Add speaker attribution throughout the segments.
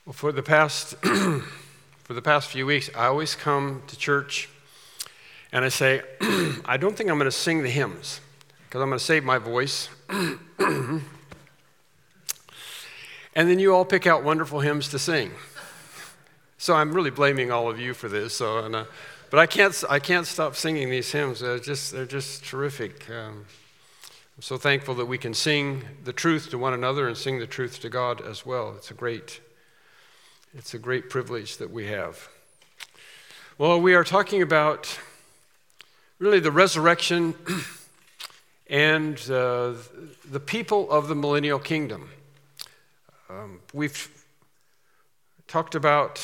Speaker 1: Well, for the past few weeks, I always come to church and I say, I don't think I'm going to sing the hymns because I'm going to save my voice. And then you all pick out wonderful hymns to sing. So I'm really blaming all of you for this. But I can't stop singing these hymns. They're just terrific. I'm so thankful that we can sing the truth to one another and sing the truth to God as well. It's a great privilege that we have. Well, we are talking about really the resurrection and the people of the millennial kingdom. We've talked about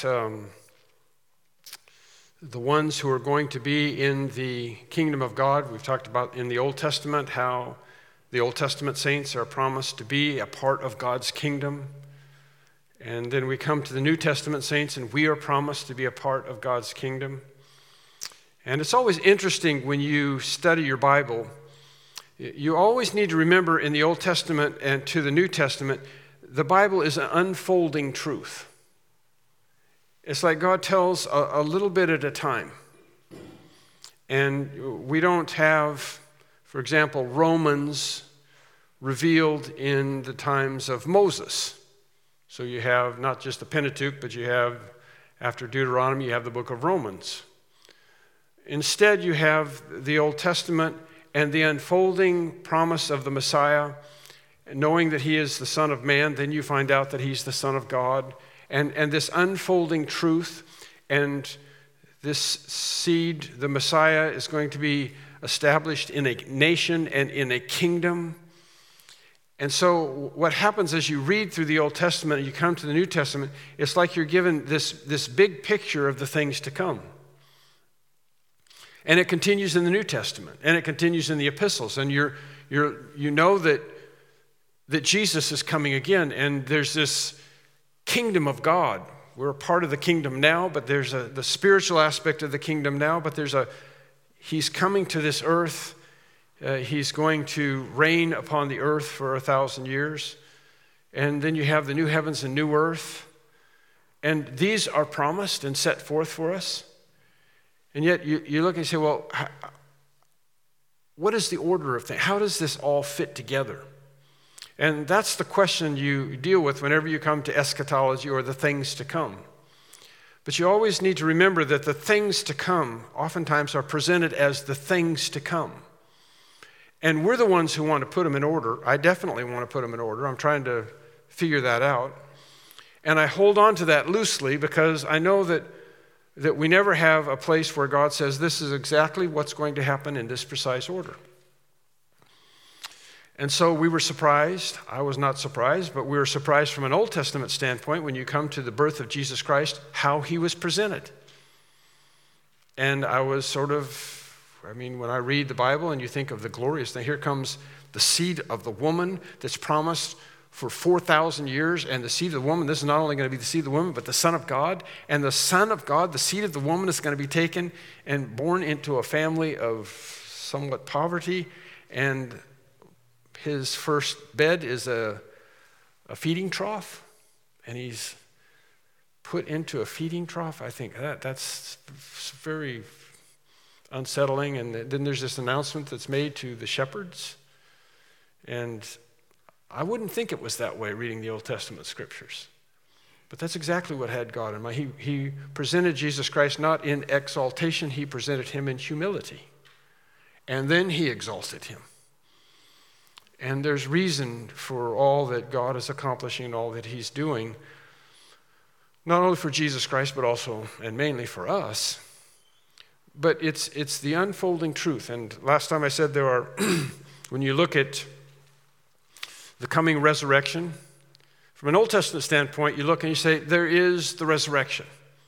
Speaker 1: the ones who are going to be in the kingdom of God. We've talked about in the Old Testament how the Old Testament saints are promised to be a part of God's kingdom. And then we come to the New Testament saints, and we are promised to be a part of God's kingdom. And it's always interesting when you study your Bible, you always need to remember in the Old Testament and to the New Testament, the Bible is an unfolding truth. It's like God tells a little bit at a time. And we don't have, for example, Romans revealed in the times of Moses. So you have not just the Pentateuch, but you have, after Deuteronomy, you have the book of Romans. Instead, you have the Old Testament and the unfolding promise of the Messiah, knowing that he is the Son of Man, then you find out that he's the Son of God, and this unfolding truth, and this seed, the Messiah, is going to be established in a nation and in a kingdom. And so what happens as you read through the Old Testament and you come to the New Testament, it's like you're given this big picture of the things to come. And it continues in the New Testament, and it continues in the epistles, and you know that Jesus is coming again, and there's this kingdom of God. We're a part of the kingdom now, but there's the spiritual aspect of the kingdom now, but he's coming to this earth. He's going to reign upon the earth for 1,000 years. And then you have the new heavens and new earth. And these are promised and set forth for us. And yet you look and say, well, what is the order of things? How does this all fit together? And that's the question you deal with whenever you come to eschatology or the things to come. But you always need to remember that the things to come oftentimes are presented as the things to come. And we're the ones who want to put them in order. I definitely want to put them in order. I'm trying to figure that out. And I hold on to that loosely because I know that we never have a place where God says this is exactly what's going to happen in this precise order. And so we were surprised. I was not surprised, but we were surprised from an Old Testament standpoint when you come to the birth of Jesus Christ, how he was presented. And I was when I read the Bible and you think of the glorious thing, here comes the seed of the woman that's promised for 4,000 years, and the seed of the woman, this is not only going to be the seed of the woman, but the Son of God. And the Son of God, the seed of the woman, is going to be taken and born into a family of somewhat poverty, and his first bed is a feeding trough, and he's put into a feeding trough. I think that's very unsettling. And then there's this announcement that's made to the shepherds. And I wouldn't think it was that way reading the Old Testament scriptures. But that's exactly what had God in mind. He presented Jesus Christ not in exaltation, he presented him in humility. And then he exalted him. And there's reason for all that God is accomplishing and all that he's doing, not only for Jesus Christ, but also and mainly for us. But it's the unfolding truth. And last time I said there are, when you look at the coming resurrection, from an Old Testament standpoint, you look and you say, there is the resurrection.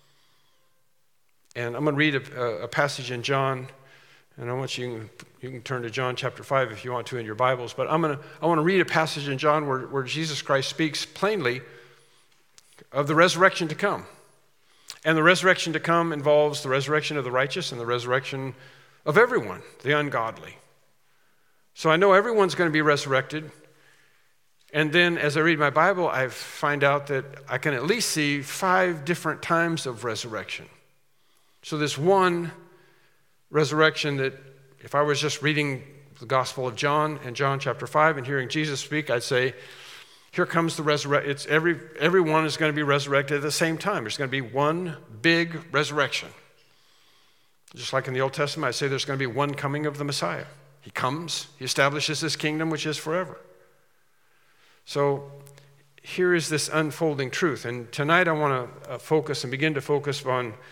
Speaker 1: And I'm going to read a passage in John, and I want you can turn to John chapter 5 if you want to in your Bibles, but I want to read a passage in John where Jesus Christ speaks plainly of the resurrection to come. And the resurrection to come involves the resurrection of the righteous and the resurrection of everyone, the ungodly. So I know everyone's going to be resurrected. And then as I read my Bible, I find out that I can at least see 5 different times of resurrection. So this one resurrection that if I was just reading the Gospel of John and John chapter 5 and hearing Jesus speak, I'd say, here comes the resurrection. It's everyone is going to be resurrected at the same time. There's going to be one big resurrection. Just like in the Old Testament, I say there's going to be one coming of the Messiah. He comes, he establishes his kingdom, which is forever. So here is this unfolding truth. And tonight I want to focus and begin to focus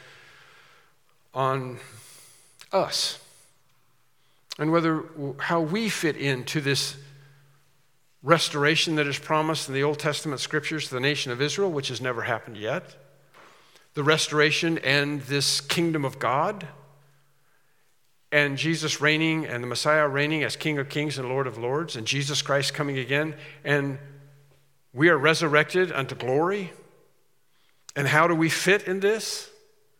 Speaker 1: on us and how we fit into this restoration that is promised in the Old Testament scriptures to the nation of Israel, which has never happened yet. The restoration and this kingdom of God, and Jesus reigning and the Messiah reigning as King of Kings and Lord of Lords, and Jesus Christ coming again, and we are resurrected unto glory. And how do we fit in this?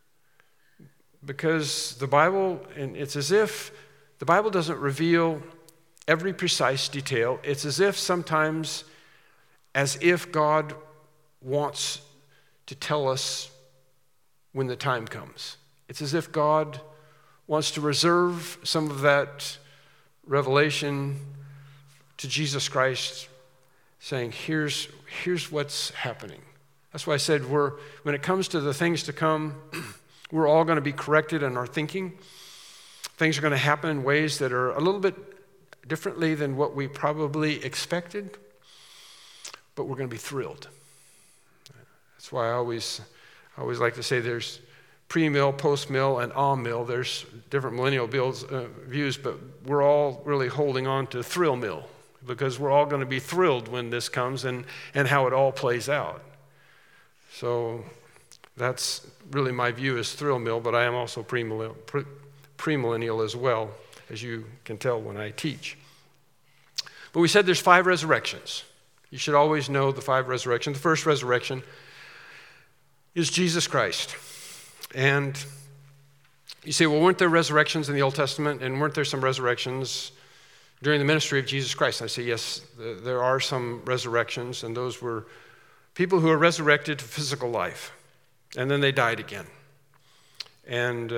Speaker 1: Because the Bible, and it's as if the Bible doesn't reveal every precise detail. It's as if sometimes, as if God wants to tell us when the time comes. It's as if God wants to reserve some of that revelation to Jesus Christ, saying, here's what's happening. That's why I said when it comes to the things to come, we're all going to be corrected in our thinking. Things are going to happen in ways that are a little bit differently than what we probably expected, but we're going to be thrilled. That's why I always like to say there's pre-mill, post-mill, and all-mill. There's different millennial views, but we're all really holding on to thrill-mill because we're all going to be thrilled when this comes and how it all plays out. So that's really my view is thrill-mill, but I am also premillennial as well, as you can tell when I teach. But we said there's 5 resurrections. You should always know the 5 resurrections. The first resurrection is Jesus Christ. And you say, well, weren't there resurrections in the Old Testament? And weren't there some resurrections during the ministry of Jesus Christ? I say, yes, there are some resurrections. And those were people who are resurrected to physical life. And then they died again. And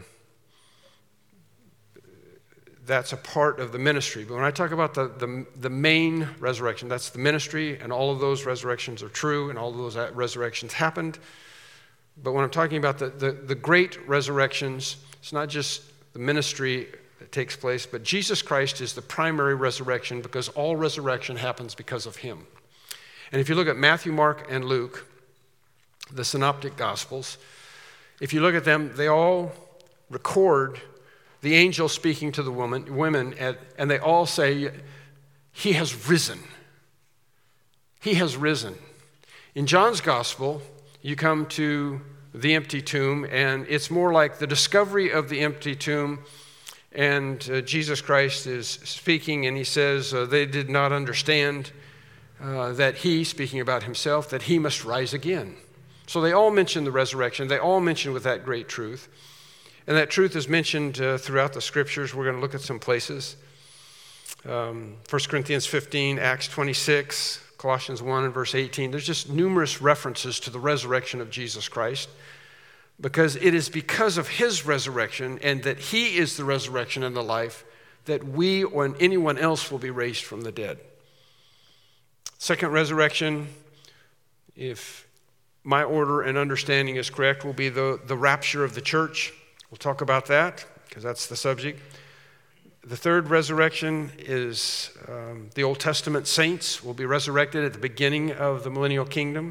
Speaker 1: that's a part of the ministry. But when I talk about the main resurrection, that's the ministry, and all of those resurrections are true, and all of those resurrections happened. But when I'm talking about the great resurrections, it's not just the ministry that takes place, but Jesus Christ is the primary resurrection because all resurrection happens because of him. And if you look at Matthew, Mark, and Luke, the synoptic gospels, if you look at them, they all record the angel speaking to the women, and they all say, he has risen. He has risen. In John's gospel, you come to the empty tomb, and it's more like the discovery of the empty tomb, and Jesus Christ is speaking, and he says they did not understand that he, speaking about himself, that he must rise again. So they all mention the resurrection. They all mention with that great truth. And that truth is mentioned throughout the scriptures. We're going to look at some places. 1 Corinthians 15, Acts 26, Colossians 1 and verse 18. There's just numerous references to the resurrection of Jesus Christ because it is because of his resurrection and that he is the resurrection and the life that we or anyone else will be raised from the dead. Second resurrection, if my order and understanding is correct, will be the rapture of the church. We'll talk about that because that's the subject. The third resurrection is the Old Testament saints will be resurrected at the beginning of the millennial kingdom.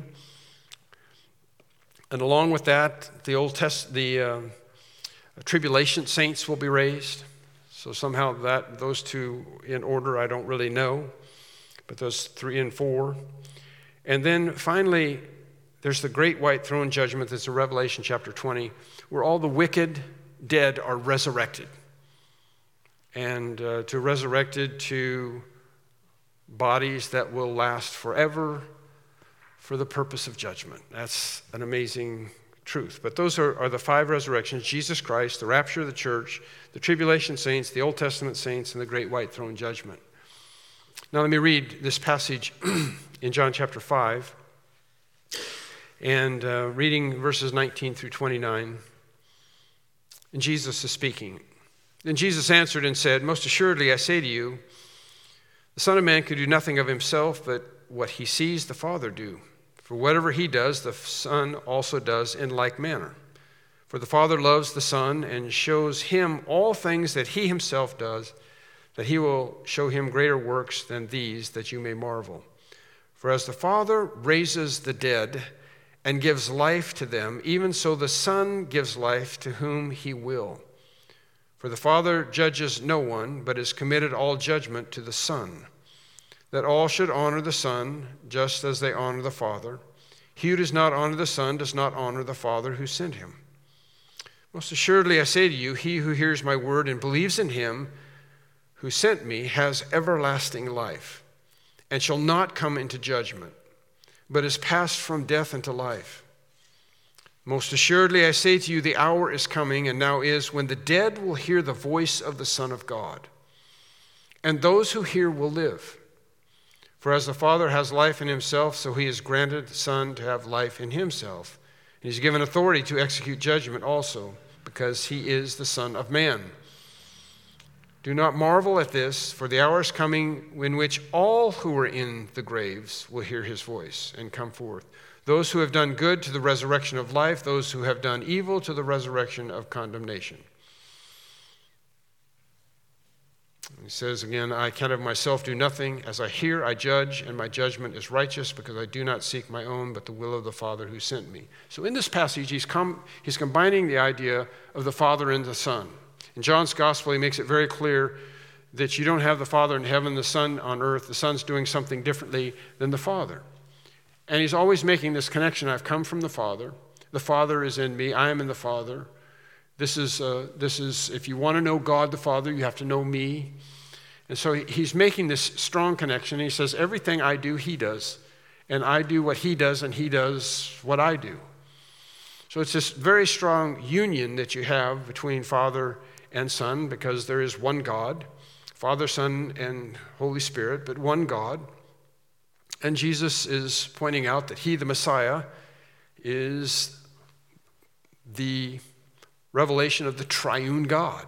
Speaker 1: And along with that, the tribulation saints will be raised. So somehow those two in order, I don't really know, but those 3 and 4. And then finally, there's the great white throne judgment that's in Revelation chapter 20, where all the wicked dead are resurrected. And to resurrected to bodies that will last forever for the purpose of judgment. That's an amazing truth. But those are the 5 resurrections: Jesus Christ, the rapture of the church, the tribulation saints, the Old Testament saints, and the great white throne judgment. Now let me read this passage in John chapter 5, and reading verses 19 through 29. And Jesus is speaking. Then Jesus answered and said, "Most assuredly I say to you, the Son of Man can do nothing of himself, but what he sees the Father do. For whatever he does, the Son also does in like manner. For the Father loves the Son and shows him all things that he himself does, that he will show him greater works than these, that you may marvel. For as the Father raises the dead and gives life to them, even so the Son gives life to whom he will. For the Father judges no one, but has committed all judgment to the Son, that all should honor the Son, just as they honor the Father. He who does not honor the Son does not honor the Father who sent him. Most assuredly I say to you, he who hears my word and believes in him who sent me has everlasting life, and shall not come into judgment, but is passed from death into life. Most assuredly I say to you, the hour is coming, and now is, when the dead will hear the voice of the Son of God, and those who hear will live. For as the Father has life in himself, so he has granted the Son to have life in himself. And he's given authority to execute judgment also, because he is the Son of Man. Do not marvel at this, for the hour is coming in which all who are in the graves will hear his voice and come forth. Those who have done good to the resurrection of life, those who have done evil to the resurrection of condemnation." He says again, "I can of myself do nothing. As I hear, I judge, and my judgment is righteous, because I do not seek my own, but the will of the Father who sent me." So in this passage, he's combining the idea of the Father and the Son. In John's gospel, he makes it very clear that you don't have the Father in heaven, the Son on earth. The Son's doing something differently than the Father. And he's always making this connection. I've come from the Father. The Father is in me. I am in the Father. This is if you want to know God the Father, you have to know me. And so he's making this strong connection. He says, everything I do, he does. And I do what he does, and he does what I do. So it's this very strong union that you have between Father and Son, because there is one God, Father, Son, and Holy Spirit, but one God. And Jesus is pointing out that he, the Messiah, is the revelation of the triune God.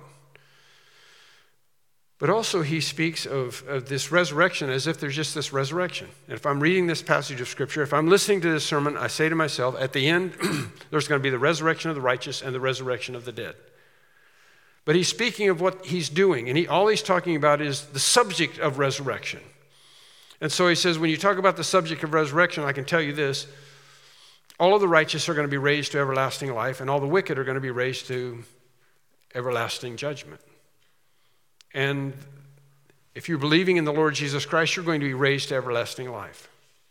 Speaker 1: But also he speaks of this resurrection as if there's just this resurrection. And if I'm reading this passage of Scripture, if I'm listening to this sermon, I say to myself, at the end, there's going to be the resurrection of the righteous and the resurrection of the dead. But he's speaking of what he's doing, and all he's talking about is the subject of resurrection. And so he says, when you talk about the subject of resurrection, I can tell you this: all of the righteous are going to be raised to everlasting life, and all the wicked are going to be raised to everlasting judgment. And if you're believing in the Lord Jesus Christ, you're going to be raised to everlasting life.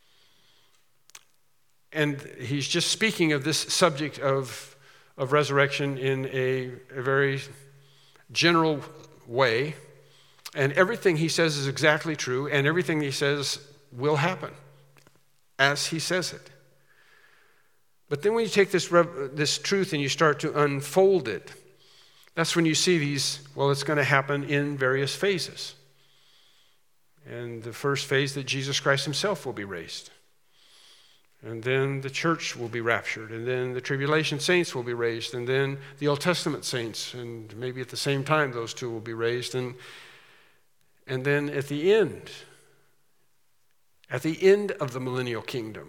Speaker 1: And he's just speaking of this subject of resurrection in a very general way. And everything he says is exactly true, and everything he says will happen as he says it. But then when you take this truth and you start to unfold it, that's when you see it's going to happen in various phases. And the first phase, that Jesus Christ himself will be raised. And then the church will be raptured. And then the tribulation saints will be raised. And then the Old Testament saints. And maybe at the same time, those two will be raised. And then at the end of the millennial kingdom,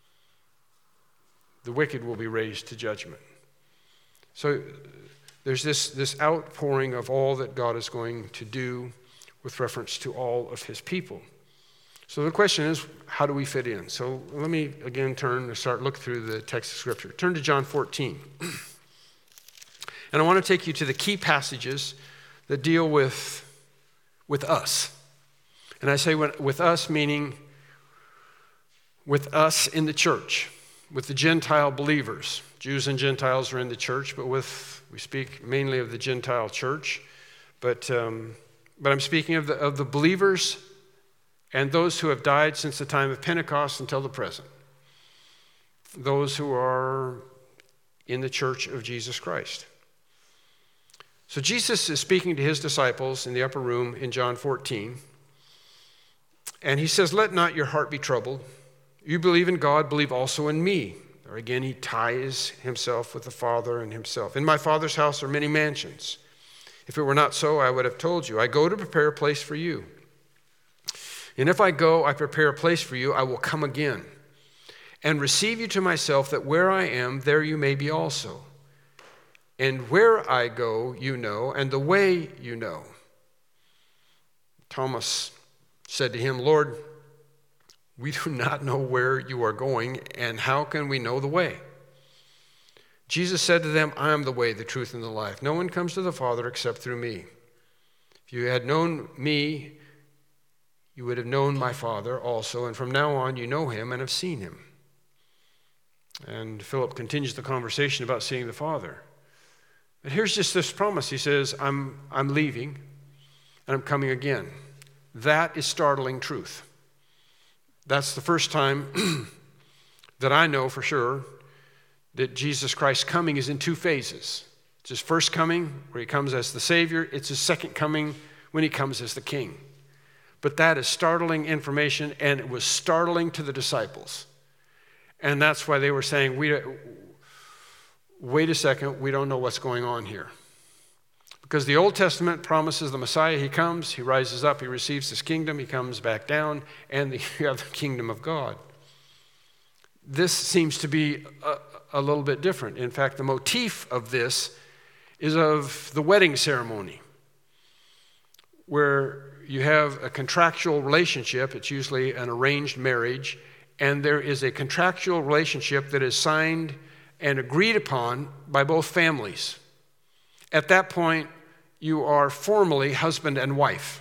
Speaker 1: the wicked will be raised to judgment. So there's this outpouring of all that God is going to do with reference to all of his people. So the question is, how do we fit in? So let me again turn and start looking through the text of Scripture. Turn to John 14. And I want to take you to the key passages that deal with us. And I say with us, meaning with us in the church, with the Gentile believers. Jews and Gentiles are in the church, but we speak mainly of the Gentile church. But I'm speaking of the believers and those who have died since the time of Pentecost until the present. Those who are in the church of Jesus Christ. So Jesus is speaking to his disciples in the upper room in John 14. And he says, let not your heart be troubled. You believe in God, believe also in me. Or again, he ties himself with the Father and himself. In my Father's house are many mansions. If it were not so, I would have told you. I go to prepare a place for you. And if I go, I prepare a place for you, I will come again and receive you to myself, that where I am, there you may be also. And where I go, you know, and the way you know. Thomas said to him, Lord, we do not know where you are going, and how can we know the way? Jesus said to them, I am the way, the truth, and the life. No one comes to the Father except through me. If you had known me, you would have known my Father also, and from now on you know him and have seen him. And Philip continues the conversation about seeing the Father. But here's just this promise. He says, I'm leaving, and I'm coming again. That is startling truth. That's the first time that I know for sure that Jesus Christ's coming is in two phases. It's his first coming, where he comes as the Savior. It's his second coming, when he comes as the King. But that is startling information, and it was startling to the disciples. And that's why they were saying, wait a second, we don't know what's going on here. Because the Old Testament promises the Messiah, he comes, he rises up, he receives his kingdom, he comes back down, and you have the kingdom of God. This seems to be a little bit different. In fact, the motif of this is of the wedding ceremony, where you have a contractual relationship. It's usually an arranged marriage, and there is a contractual relationship that is signed and agreed upon by both families. At that point, you are formally husband and wife.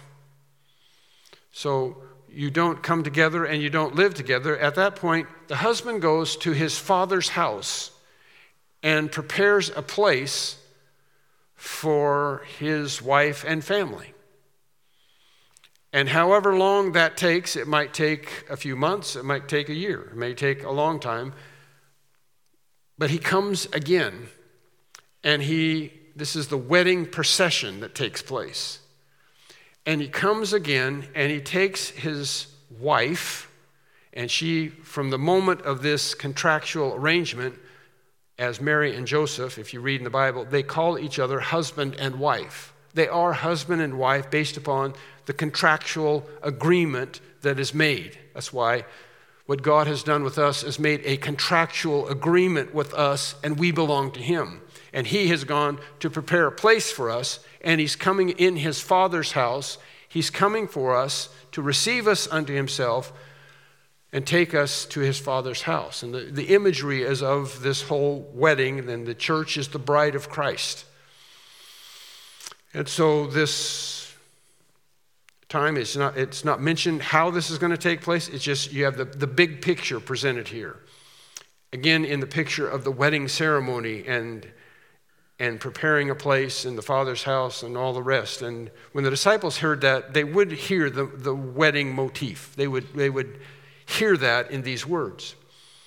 Speaker 1: So you don't come together and you don't live together. At that point, the husband goes to his father's house and prepares a place for his wife and family. And however long that takes, it might take a few months, it might take a year, it may take a long time. But he comes again, and this is the wedding procession that takes place. And he comes again, and he takes his wife, and she, from the moment of this contractual arrangement, as Mary and Joseph, if you read in the Bible, they call each other husband and wife. They are husband and wife based upon the contractual agreement that is made. That's why what God has done with us is made a contractual agreement with us, and we belong to him. And he has gone to prepare a place for us, and he's coming in his Father's house. He's coming for us to receive us unto himself and take us to his Father's house. And the imagery is of this whole wedding, and the church is the bride of Christ. And so this time, it's not mentioned how this is going to take place. It's just you have the big picture presented here. Again, in the picture of the wedding ceremony and preparing a place in the Father's house and all the rest. And when the disciples heard that, they would hear the wedding motif. They would hear that in these words.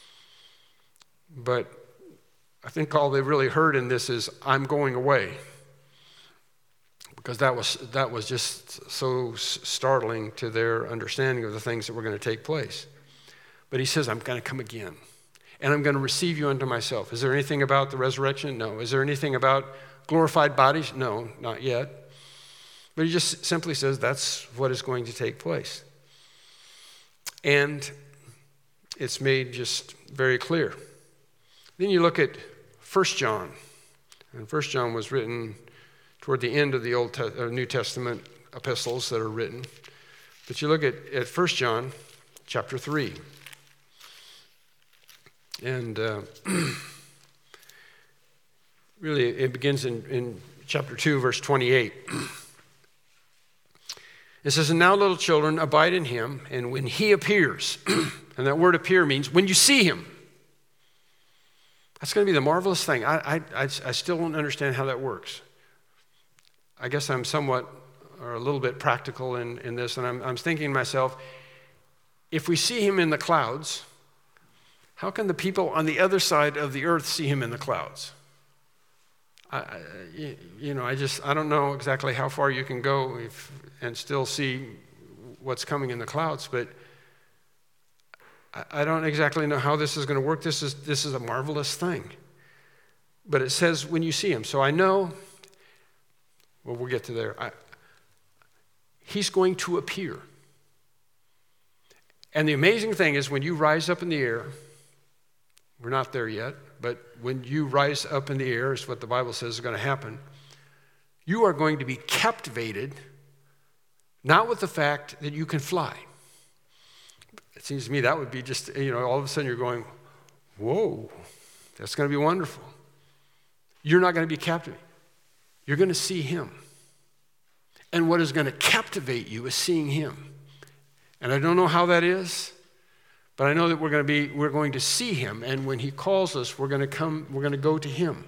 Speaker 1: But I think all they really heard in this is, I'm going away. Because that was just so startling to their understanding of the things that were going to take place. But he says, I'm going to come again, and I'm going to receive you unto myself. Is there anything about the resurrection? No. Is there anything about glorified bodies? No, not yet. But he just simply says that's what is going to take place. And it's made just very clear. Then you look at 1 John. And 1 John was written toward the end of the New Testament epistles that are written. But you look at 1 John chapter 3. And really it begins in chapter 2, verse 28. It says, and now little children, abide in him, and when he appears, and that word appear means when you see him. That's going to be the marvelous thing. I still don't understand how that works. I guess I'm somewhat or a little bit practical in this, and I'm thinking to myself, if we see him in the clouds, how can the people on the other side of the earth see him in the clouds? I don't know exactly how far you can go and still see what's coming in the clouds, but I don't exactly know how this is going to work. This is a marvelous thing. But it says when you see him. So I know, well, we'll get to there. He's going to appear. And the amazing thing is when you rise up in the air, we're not there yet, but when you rise up in the air is what the Bible says is going to happen. You are going to be captivated, not with the fact that you can fly. It seems to me that would be just, all of a sudden you're going, whoa, that's going to be wonderful. You're not going to be captivated. You're going to see him. And what is going to captivate you is seeing him. And I don't know how that is, but I know that we're going to see him, and when he calls us, we're going to go to him.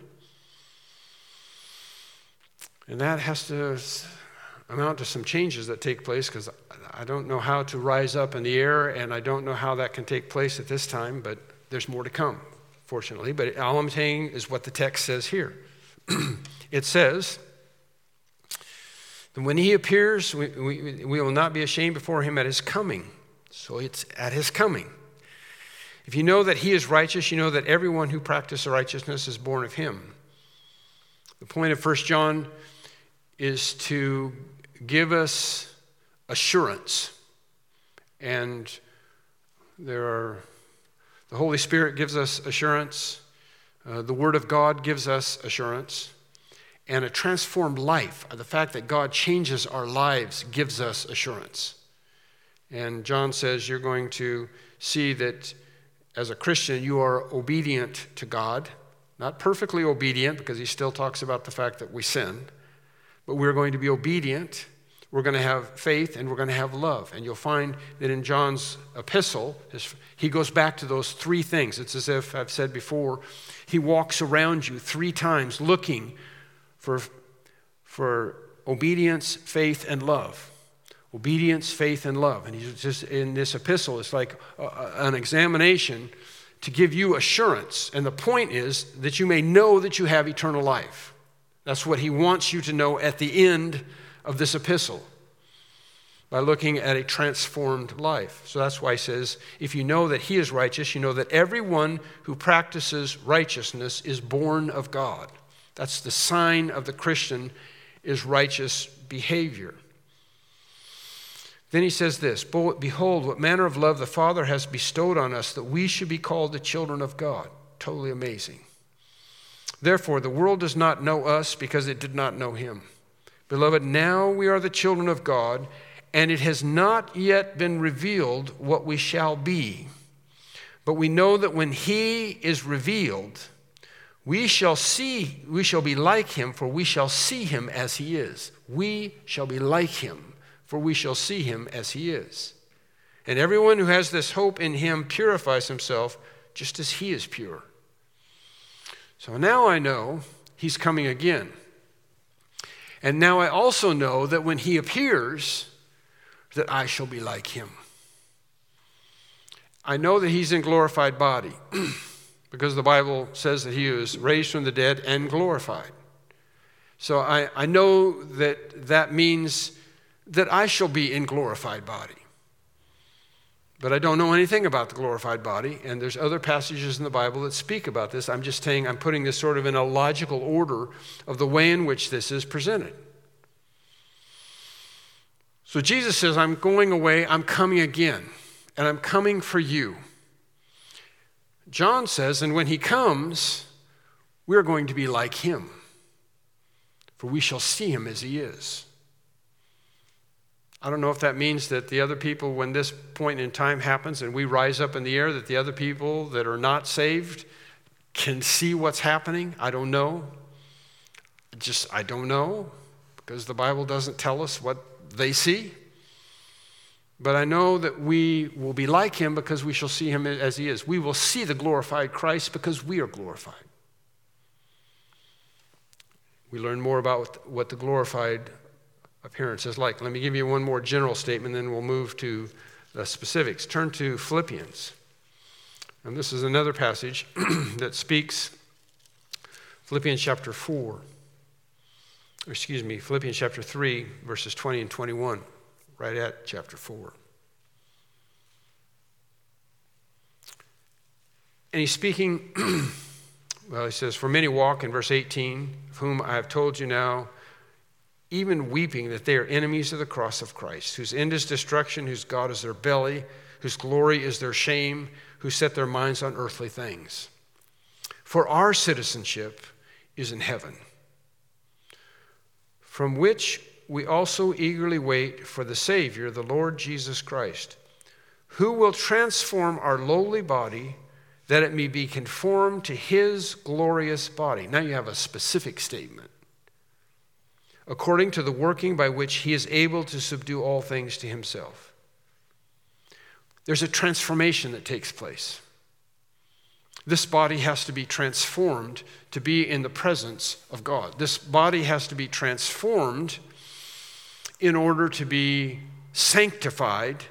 Speaker 1: And that has to amount to some changes that take place, because I don't know how to rise up in the air, and I don't know how that can take place at this time, but there's more to come, fortunately. But all I'm saying is what the text says here. It says, and when he appears, we will not be ashamed before him at his coming. So it's at his coming. If you know that he is righteous, you know that everyone who practices righteousness is born of him. The point of 1 John is to give us assurance. And the Holy Spirit gives us assurance. The Word of God gives us assurance. And a transformed life, the fact that God changes our lives, gives us assurance. And John says you're going to see that as a Christian, you are obedient to God. Not perfectly obedient, because he still talks about the fact that we sin. But we're going to be obedient. We're going to have faith, and we're going to have love. And you'll find that in John's epistle, he goes back to those three things. It's as if, I've said before, he walks around you 3 times looking for obedience, faith, and love. Obedience, faith, and love. And he's just in this epistle, it's like an examination to give you assurance. And the point is that you may know that you have eternal life. That's what he wants you to know at the end of this epistle, by looking at a transformed life. So that's why he says, if you know that he is righteous, you know that everyone who practices righteousness is born of God. That's the sign of the Christian, is righteous behavior. Then he says this, behold, what manner of love the Father has bestowed on us, that we should be called the children of God. Totally amazing. Therefore, the world does not know us because it did not know him. Beloved, now we are the children of God, and it has not yet been revealed what we shall be. But we know that when he is revealed, we shall be like him, for we shall see him as he is. We shall be like him, for we shall see him as he is. And everyone who has this hope in him purifies himself just as he is pure. So now I know he's coming again. And now I also know that when he appears, that I shall be like him. I know that he's in glorified body, because the Bible says that he was raised from the dead and glorified. So I know that means that I shall be in glorified body. But I don't know anything about the glorified body, and there's other passages in the Bible that speak about this. I'm just saying I'm putting this sort of in a logical order of the way in which this is presented. So Jesus says, I'm going away, I'm coming again, and I'm coming for you. John says, and when he comes, we're going to be like him, for we shall see him as he is. I don't know if that means that the other people, when this point in time happens and we rise up in the air, that the other people that are not saved can see what's happening. I don't know. I don't know, because the Bible doesn't tell us what they see. But I know that we will be like him because we shall see him as he is. We will see the glorified Christ because we are glorified. We learn more about what the glorified appearance is like. Let me give you one more general statement, then we'll move to the specifics. Turn to Philippians. And this is another passage that speaks, Philippians chapter 3, verses 20 and 21. right at chapter 4. And he's speaking, well, he says, for many walk, in verse 18, of whom I have told you now, even weeping, that they are enemies of the cross of Christ, whose end is destruction, whose God is their belly, whose glory is their shame, who set their minds on earthly things. For our citizenship is in heaven, from which we also eagerly wait for the Savior, the Lord Jesus Christ, who will transform our lowly body that it may be conformed to his glorious body. Now you have a specific statement. According to the working by which he is able to subdue all things to himself. There's a transformation that takes place. This body has to be transformed to be in the presence of God. This body has to be transformed in order to be sanctified,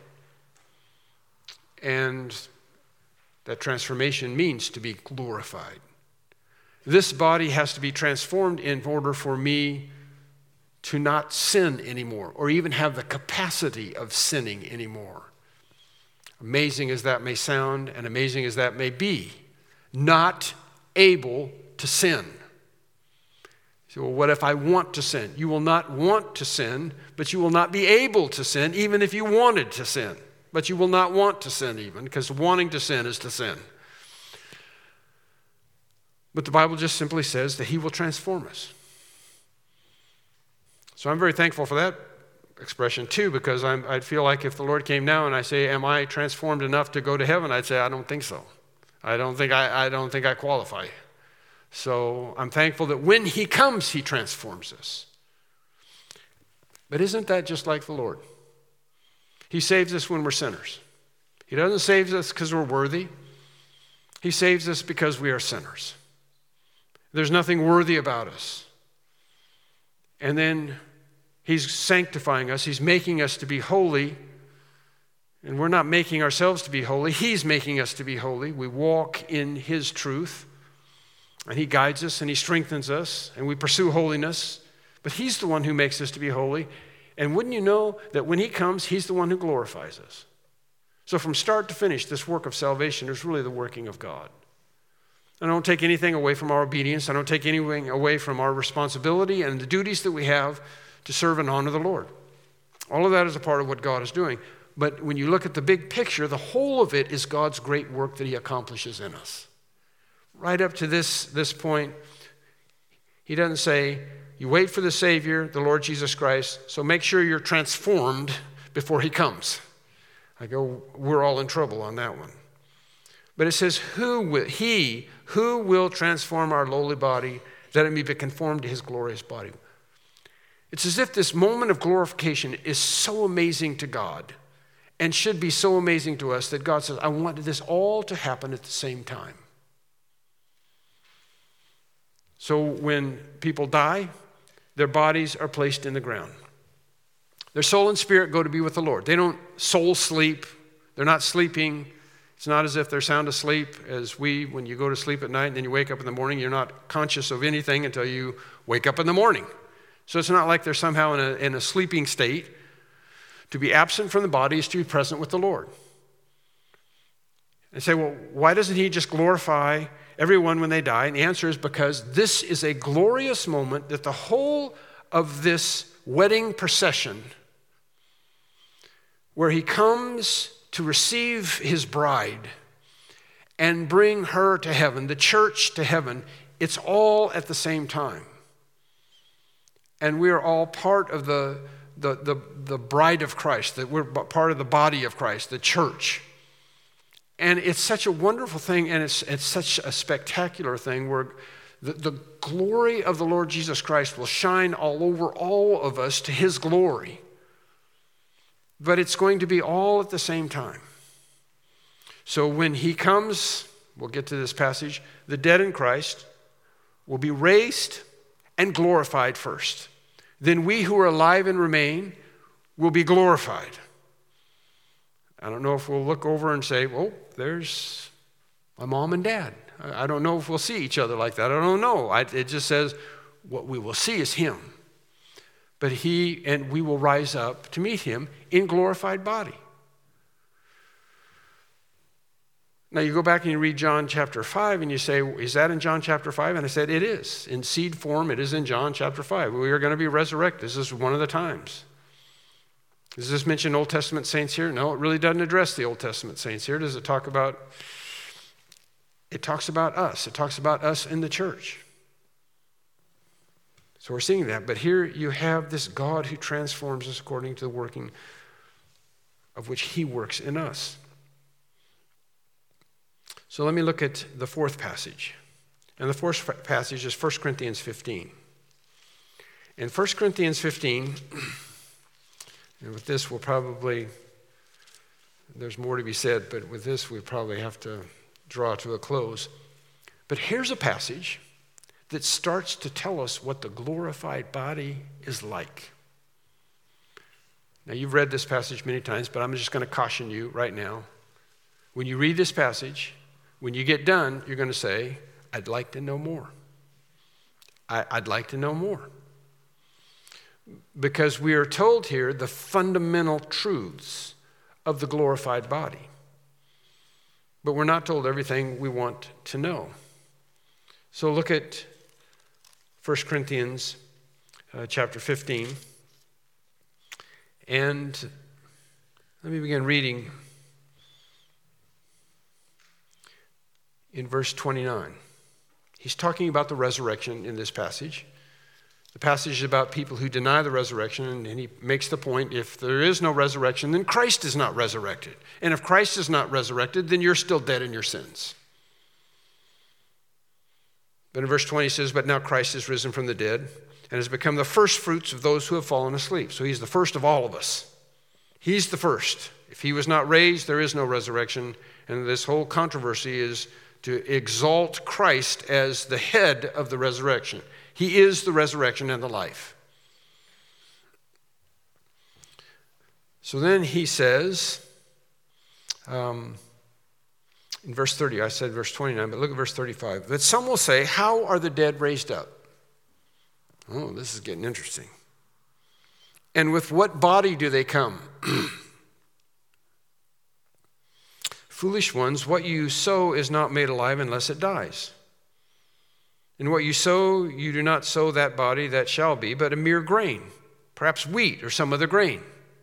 Speaker 1: and that transformation means to be glorified. This body has to be transformed in order for me to not sin anymore, or even have the capacity of sinning anymore. Amazing as that may sound, and amazing as that may be, not able to sin. So, well, what if I want to sin? You will not want to sin, but you will not be able to sin, even if you wanted to sin. But you will not want to sin even, because wanting to sin is to sin. But the Bible just simply says that he will transform us. So I'm very thankful for that expression too, because I'd feel like if the Lord came now and I say, am I transformed enough to go to heaven? I'd say, I don't think so. I don't think I qualify. So I'm thankful that when he comes, he transforms us. But isn't that just like the Lord? He saves us when we're sinners. He doesn't save us because we're worthy. He saves us because we are sinners. There's nothing worthy about us. And then he's sanctifying us. He's making us to be holy. And we're not making ourselves to be holy. He's making us to be holy. We walk in his truth. And he guides us and he strengthens us. And we pursue holiness. But he's the one who makes us to be holy. And wouldn't you know that when he comes, he's the one who glorifies us. So from start to finish, this work of salvation is really the working of God. I don't take anything away from our obedience. I don't take anything away from our responsibility and the duties that we have to serve and honor the Lord. All of that is a part of what God is doing. But when you look at the big picture, the whole of it is God's great work that he accomplishes in us. Right up to this point, he doesn't say, you wait for the Savior, the Lord Jesus Christ, so make sure you're transformed before he comes. I go, we're all in trouble on that one. But it says, who will transform our lowly body that it may be conformed to his glorious body. It's as if this moment of glorification is so amazing to God and should be so amazing to us that God says, I want this all to happen at the same time. So when people die, their bodies are placed in the ground. Their soul and spirit go to be with the Lord. They don't soul sleep. They're not sleeping. It's not as if they're sound asleep as when you go to sleep at night and then you wake up in the morning, you're not conscious of anything until you wake up in the morning. So it's not like they're somehow in a sleeping state. To be absent from the body is to be present with the Lord. And say, well, why doesn't he just glorify everyone when they die? And the answer is because this is a glorious moment that the whole of this wedding procession, where he comes to receive his bride and bring her to heaven, the church to heaven, it's all at the same time. And we are all part of the bride of Christ, that we're part of the body of Christ, the church. And it's such a wonderful thing, and it's such a spectacular thing where the glory of the Lord Jesus Christ will shine all over all of us to his glory. But it's going to be all at the same time. So when he comes, we'll get to this passage, the dead in Christ will be raised and glorified first. Then we who are alive and remain will be glorified. I don't know if we'll look over and say, well, there's my mom and dad. I don't know if we'll see each other like that. I don't know. It just says what we will see is him. but we will rise up to meet him in glorified body. Now you go back and you read John chapter 5 and you say, is that in John chapter 5? And I said, it is. In seed form, it is in John chapter 5. We are going to be resurrected. This is one of the times. Does this mention Old Testament saints here? No, it really doesn't address the Old Testament saints here. Does it talk about, it talks about us. It talks about us in the church. So we're seeing that. But here you have this God who transforms us according to the working of which he works in us. So let me look at the fourth passage. And the fourth passage is 1 Corinthians 15. In 1 Corinthians 15, and with this there's more to be said, but with this we probably have to draw to a close. But here's a passage that starts to tell us what the glorified body is like. Now you've read this passage many times, but I'm just going to caution you right now. When you read this passage, when you get done, you're going to say, I'd like to know more. I'd like to know more. Because we are told here the fundamental truths of the glorified body. But we're not told everything we want to know. So look at 1 Corinthians chapter 15. And let me begin reading in verse 29. He's talking about the resurrection in this passage. The passage is about people who deny the resurrection, and he makes the point, if there is no resurrection, then Christ is not resurrected. And if Christ is not resurrected, then you're still dead in your sins. But in verse 20 he says, but now Christ is risen from the dead and has become the first fruits of those who have fallen asleep. So he's the first of all of us. He's the first. If he was not raised, there is no resurrection. And this whole controversy is to exalt Christ as the head of the resurrection. He is the resurrection and the life. So then he says, in verse 30, I said verse 29, but look at verse 35, that some will say, how are the dead raised up? Oh, this is getting interesting. And with what body do they come? Foolish ones, what you sow is not made alive unless it dies. And what you sow, you do not sow that body that shall be, but a mere grain, perhaps wheat or some other grain.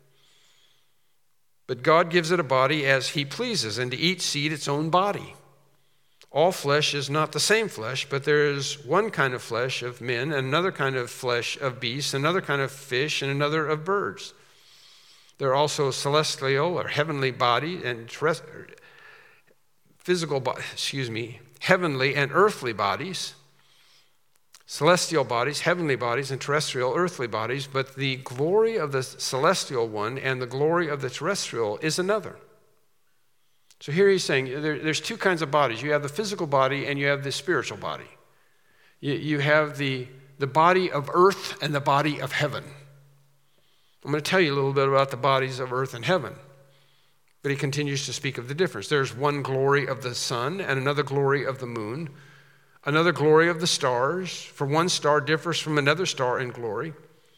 Speaker 1: But God gives it a body as he pleases, and to each seed its own body. All flesh is not the same flesh, but there is one kind of flesh of men, and another kind of flesh of beasts, another kind of fish, and another of birds. There are also celestial or heavenly body and heavenly and earthly bodies. Celestial bodies, heavenly bodies, and terrestrial, earthly bodies, but the glory of the celestial one and the glory of the terrestrial is another. So here he's saying there's two kinds of bodies. You have the physical body and you have the spiritual body. You have the body of earth and the body of heaven. I'm going to tell you a little bit about the bodies of earth and heaven. But he continues to speak of the difference. There's one glory of the sun and another glory of the moon. Another glory of the stars, for one star differs from another star in glory.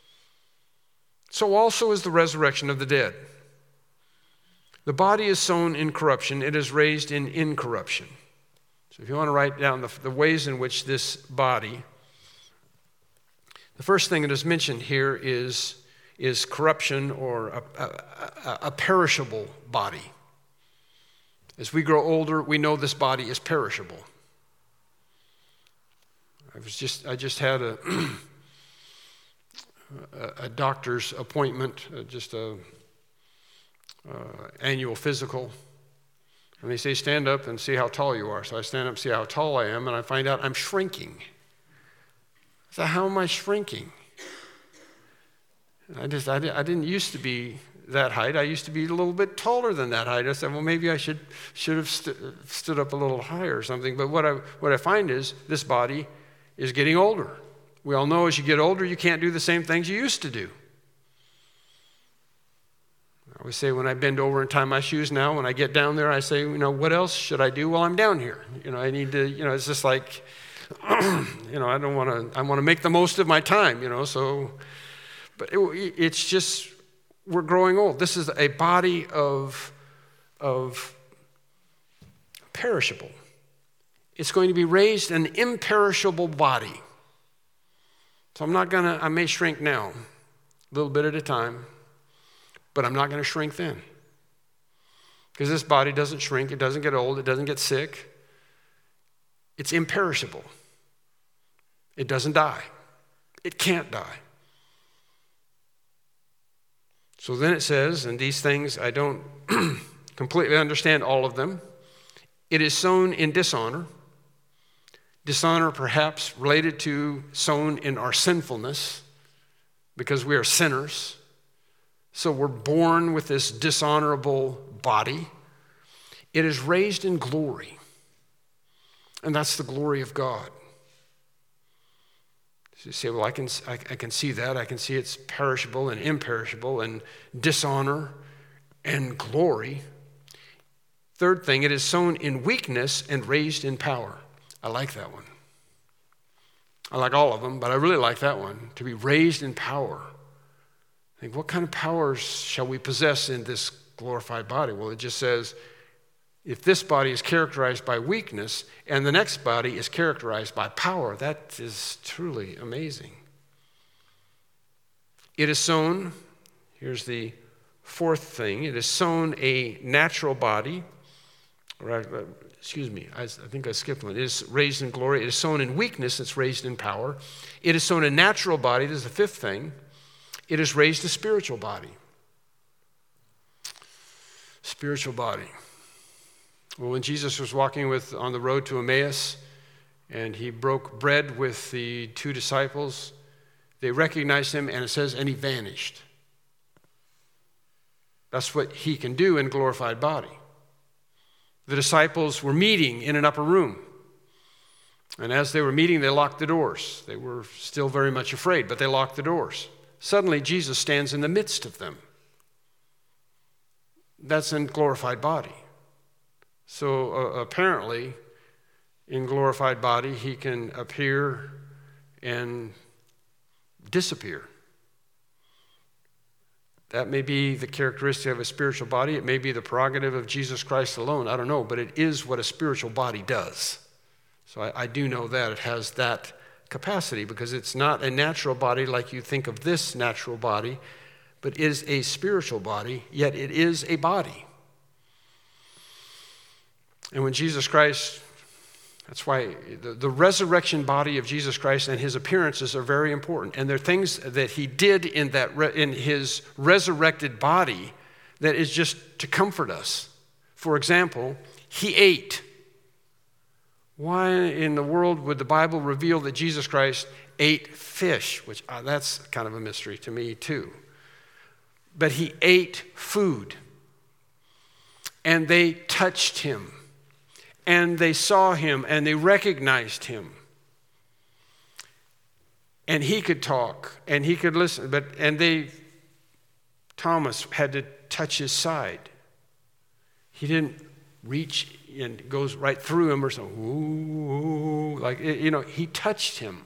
Speaker 1: So also is the resurrection of the dead. The body is sown in corruption, it is raised in incorruption. So if you want to write down the ways in which this body, the first thing that is mentioned here is corruption or a perishable body. As we grow older, we know this body is perishable. I just had a doctor's appointment, annual physical, and they say stand up and see how tall you are. So I stand up and see how tall I am, and I find out I'm shrinking. So how am I shrinking? I didn't used to be that height. I used to be a little bit taller than that height. I said, well, maybe I should have stood up a little higher or something. But what I find is this body is getting older. We all know as you get older, you can't do the same things you used to do. I always say when I bend over and tie my shoes now, when I get down there, I say, what else should I do while I'm down here? I need to, it's just like, I want to make the most of my time, so But it's just, we're growing old. This is a body of perishable. It's going to be raised an imperishable body. So I may shrink now, a little bit at a time, but I'm not going to shrink then. Because this body doesn't shrink, it doesn't get old, it doesn't get sick. It's imperishable. It doesn't die. It can't die. So then it says, and these things I don't completely understand all of them, it is sown in dishonor. Dishonor perhaps related to sown in our sinfulness, because we are sinners. So we're born with this dishonorable body. It is raised in glory. And that's the glory of God. So you say, well, I can see that. I can see it's perishable and imperishable and dishonor and glory. Third thing, it is sown in weakness and raised in power. I like that one. I like all of them, but I really like that one, to be raised in power. I think, what kind of powers shall we possess in this glorified body? Well, it just says, if this body is characterized by weakness and the next body is characterized by power, that is truly amazing. It is sown, here's the fourth thing, it is sown a natural body. I think I skipped one. It is raised in glory. It is sown in weakness. It's raised in power. It is sown a natural body. This is the fifth thing. It is raised a spiritual body. Spiritual body. Well, when Jesus was walking on the road to Emmaus, and he broke bread with the two disciples, they recognized him, and it says, and he vanished. That's what he can do in glorified body. The disciples were meeting in an upper room. And as they were meeting, they locked the doors. They were still very much afraid, but they locked the doors. Suddenly, Jesus stands in the midst of them. That's in glorified body. So apparently, in glorified body, he can appear and disappear. That may be the characteristic of a spiritual body. It may be the prerogative of Jesus Christ alone. I don't know, but it is what a spiritual body does. So I do know that it has that capacity, because it's not a natural body like you think of this natural body, but is a spiritual body, yet it is a body. And when Jesus Christ, that's why the resurrection body of Jesus Christ and his appearances are very important. And there are things that he did in his resurrected body that is just to comfort us. For example, he ate. Why in the world would the Bible reveal that Jesus Christ ate fish? Which that's kind of a mystery to me too. But he ate food. And they touched him. And they saw him and they recognized him. And he could talk and he could listen. Thomas had to touch his side. He didn't reach and goes right through him or something. Ooh, like, he touched him.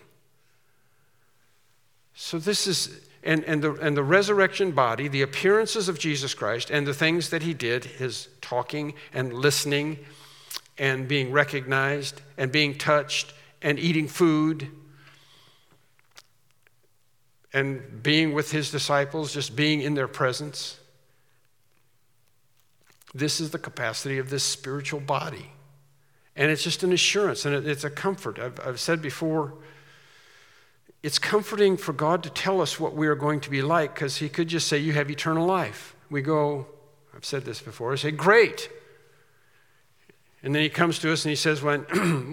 Speaker 1: So this is, and the resurrection body, the appearances of Jesus Christ and the things that he did, his talking and listening and being recognized and being touched and eating food and being with his disciples, just being in their presence. This is the capacity of this spiritual body. And it's just an assurance and it's a comfort. I've said before, it's comforting for God to tell us what we are going to be like, because he could just say, you have eternal life. We go, I've said this before, I say, great. And then he comes to us and he says, you're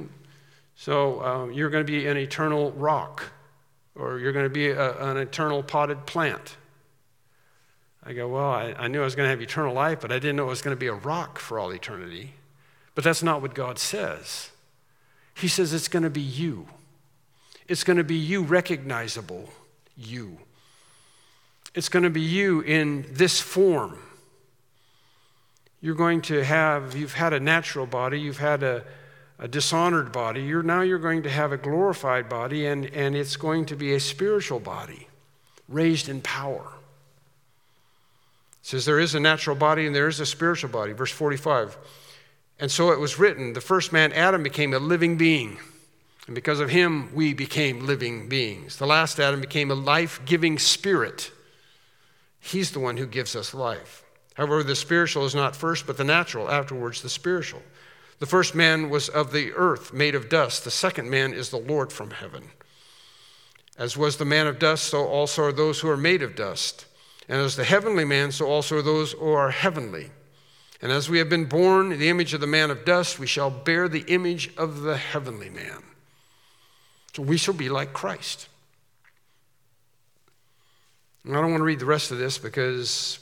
Speaker 1: going to be an eternal rock, or you're going to be an eternal potted plant. I go, well, I knew I was going to have eternal life, but I didn't know it was going to be a rock for all eternity. But that's not what God says. He says it's going to be you. It's going to be you, recognizable you. It's going to be you in this form. You've had a natural body, you've had a dishonored body, you're going to have a glorified body, and it's going to be a spiritual body. raised in power. It says there is a natural body and there is a spiritual body. Verse 45. And so it was written, the first man, Adam, became a living being. And because of him, we became living beings. The last Adam became a life-giving spirit. He's the one who gives us life. However, the spiritual is not first, but the natural, afterwards the spiritual. The first man was of the earth, made of dust. The second man is the Lord from heaven. As was the man of dust, so also are those who are made of dust. And as the heavenly man, so also are those who are heavenly. And as we have been born in the image of the man of dust, we shall bear the image of the heavenly man. So we shall be like Christ. And I don't want to read the rest of this because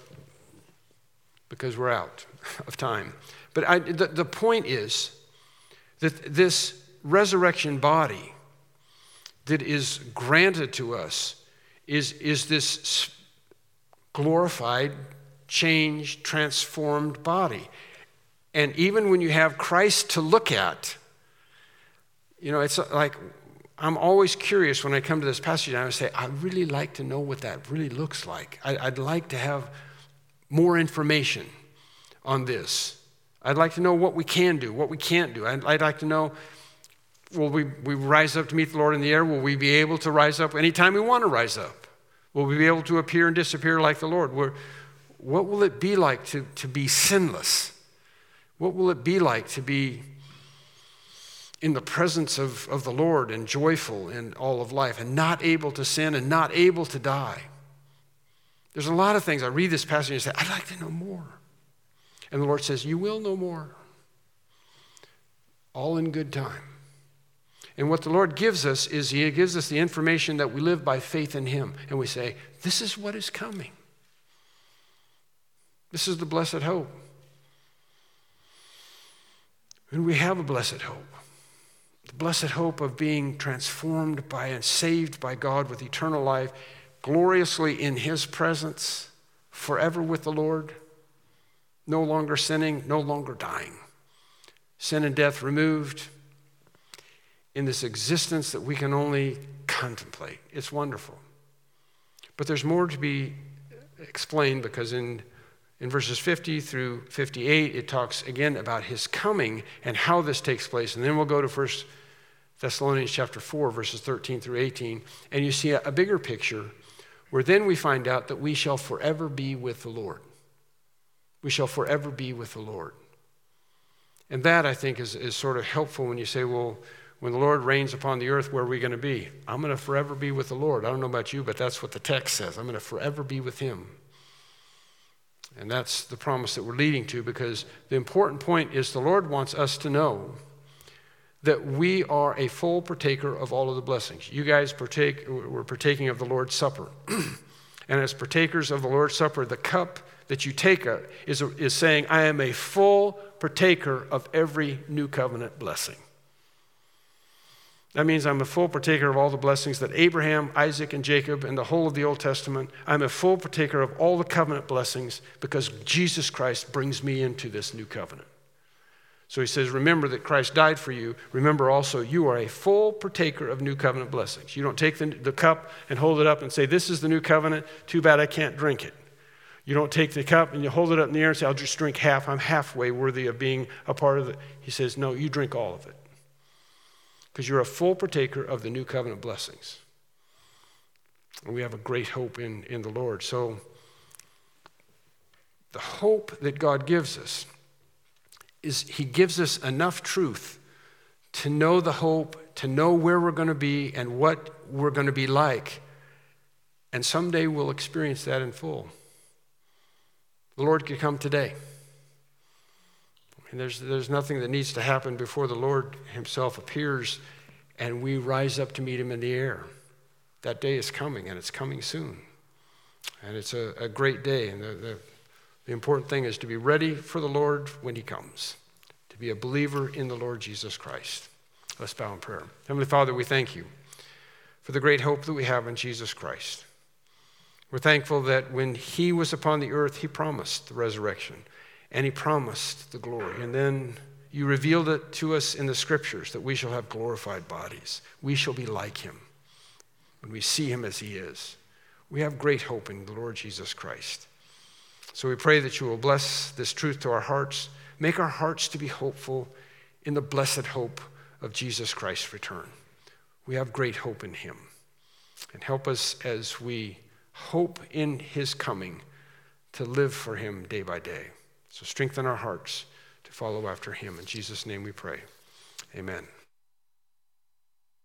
Speaker 1: we're out of time. But the point is that this resurrection body that is granted to us is this glorified, changed, transformed body. And even when you have Christ to look at, it's like I'm always curious when I come to this passage and I would say, I'd really like to know what that really looks like. I'd like to have more information on this. I'd like to know what we can do, what we can't do. I'd like to know, will we rise up to meet the Lord in the air? Will we be able to rise up anytime we want to rise up? Will we be able to appear and disappear like the Lord? What will it be like to be sinless? What will it be like to be in the presence of the Lord and joyful in all of life and not able to sin and not able to die? There's a lot of things. I read this passage and say, I'd like to know more. And the Lord says, you will know more. All in good time. And what the Lord gives us is he gives us the information that we live by faith in him. And we say, this is what is coming. This is the blessed hope. And we have a blessed hope. The blessed hope of being transformed by and saved by God with eternal life, gloriously in his presence, forever with the Lord, no longer sinning, no longer dying. Sin and death removed in this existence that we can only contemplate. It's wonderful. But there's more to be explained because in verses 50 through 58, it talks again about his coming and how this takes place. And then we'll go to 1 Thessalonians chapter 4, verses 13 through 18. And you see a bigger picture where then we find out that we shall forever be with the Lord. We shall forever be with the Lord. And that, I think, is sort of helpful when you say, well, when the Lord reigns upon the earth, where are we going to be? I'm going to forever be with the Lord. I don't know about you, but that's what the text says. I'm going to forever be with him. And that's the promise that we're leading to, because the important point is the Lord wants us to know that we are a full partaker of all of the blessings. You guys we're partaking of the Lord's Supper. And as partakers of the Lord's Supper, the cup that you take is saying, I am a full partaker of every new covenant blessing. That means I'm a full partaker of all the blessings that Abraham, Isaac, and Jacob, and the whole of the Old Testament, I'm a full partaker of all the covenant blessings because Jesus Christ brings me into this new covenant. So he says, remember that Christ died for you. Remember also, you are a full partaker of new covenant blessings. You don't take the cup and hold it up and say, this is the new covenant. Too bad I can't drink it. You don't take the cup and you hold it up in the air and say, I'll just drink half. I'm halfway worthy of being a part of it. He says, no, you drink all of it. Because you're a full partaker of the new covenant blessings. And we have a great hope in the Lord. So the hope that God gives us is he gives us enough truth to know the hope, to know where we're going to be and what we're going to be like. And someday we'll experience that in full. The Lord could come today. And there's nothing that needs to happen before the Lord himself appears and we rise up to meet him in the air. That day is coming, and it's coming soon. And it's a great day. And the important thing is to be ready for the Lord when he comes, to be a believer in the Lord Jesus Christ. Let's bow in prayer. Heavenly Father, we thank you for the great hope that we have in Jesus Christ. We're thankful that when he was upon the earth, he promised the resurrection. And he promised the glory. And then you revealed it to us in the scriptures that we shall have glorified bodies. We shall be like him when we see him as he is. We have great hope in the Lord Jesus Christ. So we pray that you will bless this truth to our hearts, make our hearts to be hopeful in the blessed hope of Jesus Christ's return. We have great hope in him. And help us as we hope in his coming to live for him day by day. So strengthen our hearts to follow after him. In Jesus' name we pray. Amen.